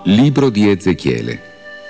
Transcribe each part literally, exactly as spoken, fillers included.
Libro di Ezechiele.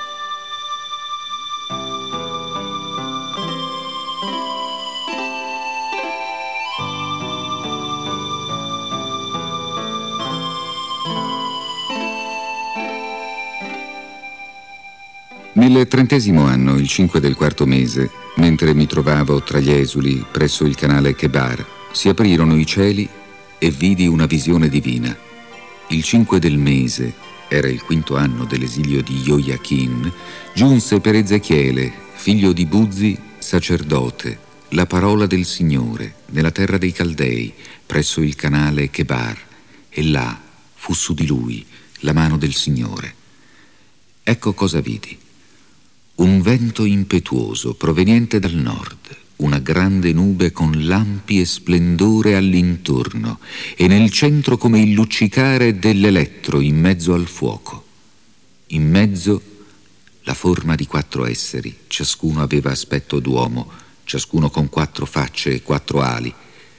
Nel trentesimo anno, il cinque del quarto mese, mentre mi trovavo tra gli esuli presso il canale Chebar, si aprirono i cieli e vidi una visione divina. Il cinque del mese, era il quinto anno dell'esilio di Joiachin, giunse per Ezechiele, figlio di Buzi, sacerdote, la parola del Signore nella terra dei Caldei, presso il canale Chebar, e là fu su di lui la mano del Signore. Ecco cosa vidi. Un vento impetuoso proveniente dal nord, una grande nube con lampi e splendore all'intorno, e nel centro come il luccicare dell'elettro in mezzo al fuoco. In mezzo la forma di quattro esseri, ciascuno aveva aspetto d'uomo, ciascuno con quattro facce e quattro ali.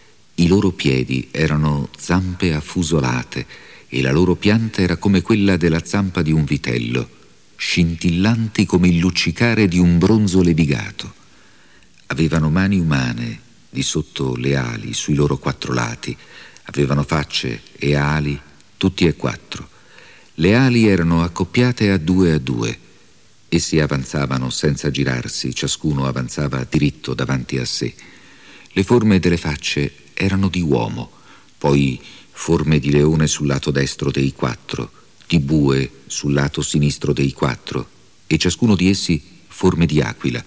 I loro piedi erano zampe affusolate e la loro pianta era come quella della zampa di un vitello, scintillanti come il luccicare di un bronzo levigato. Avevano mani umane di sotto le ali sui loro quattro lati, avevano facce e ali tutti e quattro. Le ali erano accoppiate a due a due. Essi avanzavano senza girarsi, ciascuno avanzava diritto davanti a sé. Le forme delle facce erano di uomo, poi forme di leone sul lato destro dei quattro, di bue sul lato sinistro dei quattro, e ciascuno di essi forme di aquila.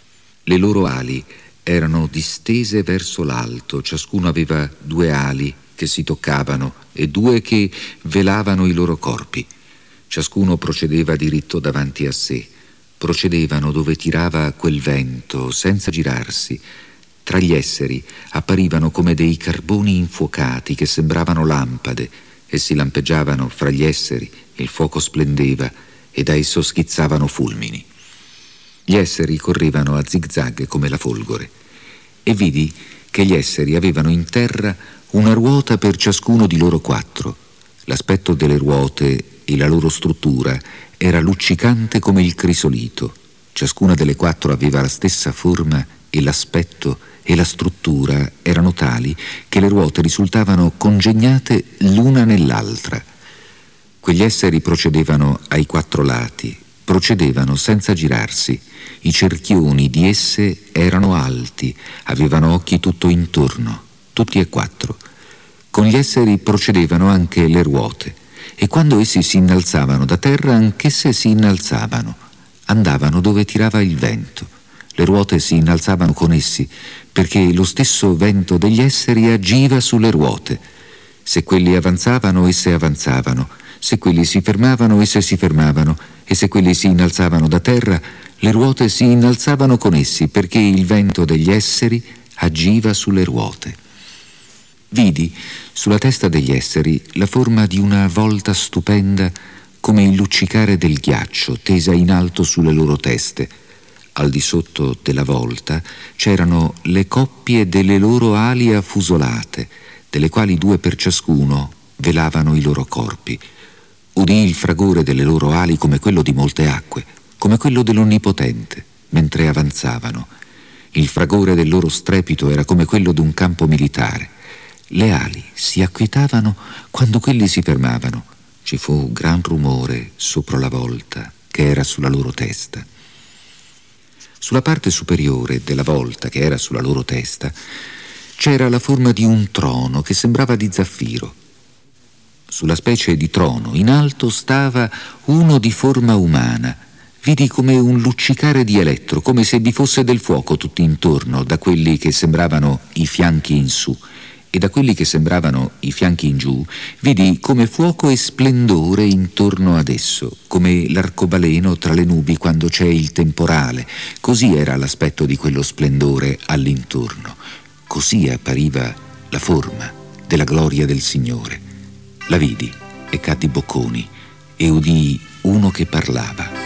Le loro ali erano distese verso l'alto, ciascuno aveva due ali che si toccavano e due che velavano i loro corpi. Ciascuno procedeva diritto davanti a sé, procedevano dove tirava quel vento, senza girarsi. Tra gli esseri apparivano come dei carboni infuocati che sembravano lampade. Essi lampeggiavano fra gli esseri, il fuoco splendeva e da esso schizzavano fulmini. Gli esseri correvano a zigzag come la folgore, e vidi che gli esseri avevano in terra una ruota per ciascuno di loro quattro. L'aspetto delle ruote e la loro struttura era luccicante come il crisolito. Ciascuna delle quattro aveva la stessa forma e l'aspetto e la struttura erano tali che le ruote risultavano congegnate l'una nell'altra. Quegli esseri procedevano ai quattro lati, procedevano senza girarsi. I cerchioni di esse erano alti, avevano occhi tutto intorno, tutti e quattro. Con gli esseri procedevano anche le ruote, e quando essi si innalzavano da terra, anch'esse si innalzavano, andavano dove tirava il vento. Le ruote si innalzavano con essi, perché lo stesso vento degli esseri agiva sulle ruote. Se quelli avanzavano, esse avanzavano, se quelli si fermavano, esse si fermavano, e se quelli si innalzavano da terra, le ruote si innalzavano con essi, perché il vento degli esseri agiva sulle ruote. Vidi sulla testa degli esseri la forma di una volta stupenda come il luccicare del ghiaccio, tesa in alto sulle loro teste. Al di sotto della volta c'erano le coppie delle loro ali affusolate, delle quali due per ciascuno velavano i loro corpi. Udii il fragore delle loro ali come quello di molte acque, come quello dell'Onnipotente, mentre avanzavano. Il fragore del loro strepito era come quello d'un campo militare. Le ali si acquietavano quando quelli si fermavano. Ci fu gran rumore sopra la volta che era sulla loro testa. Sulla parte superiore della volta che era sulla loro testa c'era la forma di un trono che sembrava di zaffiro. Sulla specie di trono in alto stava uno di forma umana. Vidi come un luccicare di elettro, come se vi fosse del fuoco tutto intorno, da quelli che sembravano i fianchi in su, e da quelli che sembravano i fianchi in giù, vidi come fuoco e splendore intorno ad esso, come l'arcobaleno tra le nubi quando c'è il temporale. Così era l'aspetto di quello splendore all'intorno. Così appariva la forma della gloria del Signore. La vidi e caddi bocconi e udii uno che parlava.